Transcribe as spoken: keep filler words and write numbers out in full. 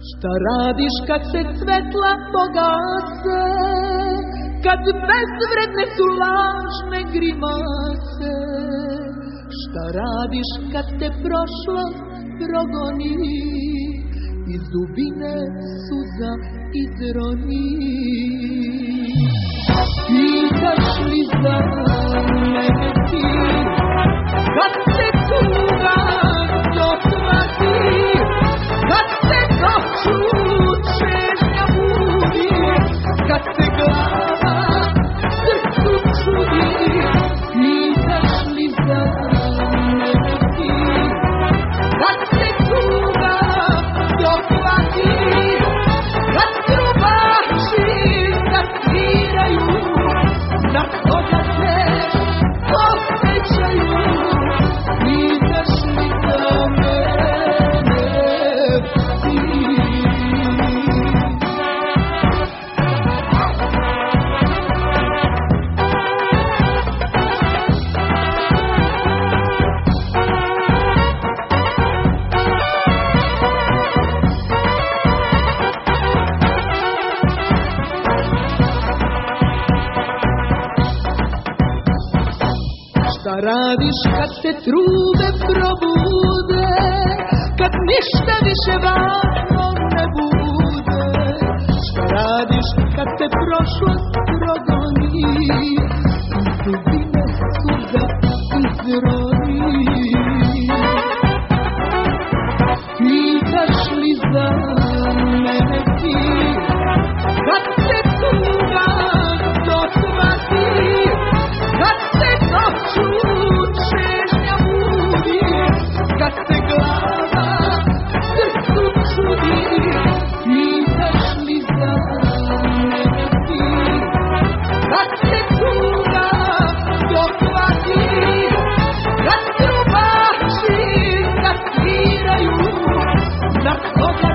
Šta radiš kad se svetla pogase, kad bezvredne su lažne grimase? Šta radiš kad te prošlost progoni, iz dubine suza izroni? Pitaš li za mene ti, kad se tuga dohvati, kad se noću čežnja budi, kad se glava srcu čudi? Pitaš li za mene ti, kad se tuga dohvati, kad trubači zasviraju, na koga te osjećaju? Pitaš li za mene ti? Šta radiš kad se trube probude, kad ništa više važno ne bude? Šta radiš kad te prošlost progoni, iz dubine suza izroni? Pitaš li za mene ti, kad se tuga dohvati, kad se noću čežnja budi, kad se glava srcu čudi? Pitaš li za mene ti, kad se tuga dohvati, kad trubači zasviraju, na koga